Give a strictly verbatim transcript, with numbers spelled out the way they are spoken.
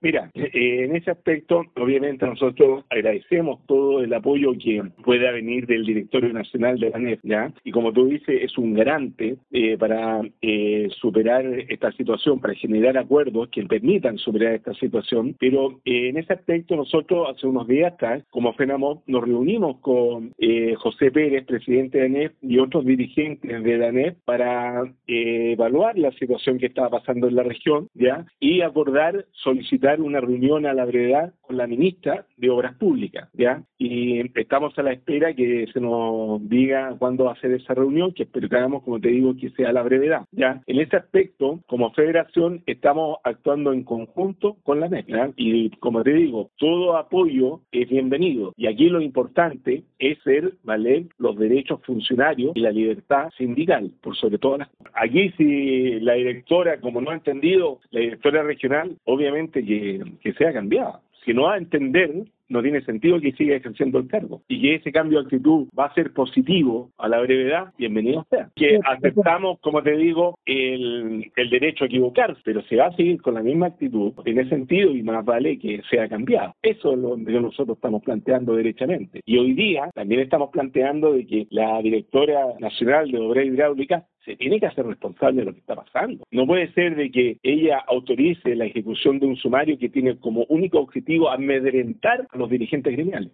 Mira, eh, en ese aspecto, obviamente nosotros agradecemos todo el apoyo que pueda venir del Directorio Nacional de la ANEF, ¿ya? Y como tú dices, es un garante eh, para eh, superar esta situación, para generar acuerdos que permitan superar esta situación, pero eh, en ese aspecto nosotros hace unos días atrás, como FENAMOB, nos reunimos con eh, José Pérez, presidente de ANEF, y otros dirigentes de la ANEF para eh, evaluar la situación que estaba pasando en la región, ¿ya? Y acordar solicitar una reunión a la brevedad con la ministra de Obras Públicas, ¿ya? Y estamos a la espera que se nos diga cuándo va a ser esa reunión, que esperamos, como te digo, que sea a la brevedad, ¿ya? En ese aspecto, como federación, estamos actuando en conjunto con la ANEF, ¿ya? Y como te digo, todo apoyo es bienvenido. Y aquí lo importante es hacer valer los derechos funcionarios y la libertad sindical, por sobre todo las... Aquí si la directora, como no ha entendido, la directora regional, obviamente que, que sea cambiada. Si no va a entender, no tiene sentido que siga ejerciendo el cargo. Y que ese cambio de actitud va a ser positivo a la brevedad, bienvenido sea. Que aceptamos, como te digo, el, el derecho a equivocarse, pero se va a seguir con la misma actitud en ese sentido y más vale que sea cambiado. Eso es lo que nosotros estamos planteando derechamente. Y hoy día también estamos planteando de que la directora nacional de Obras Hidráulicas se tiene que hacer responsable de lo que está pasando. No puede ser de que ella autorice la ejecución de un sumario que tiene como único objetivo amedrentar a los dirigentes gremiales.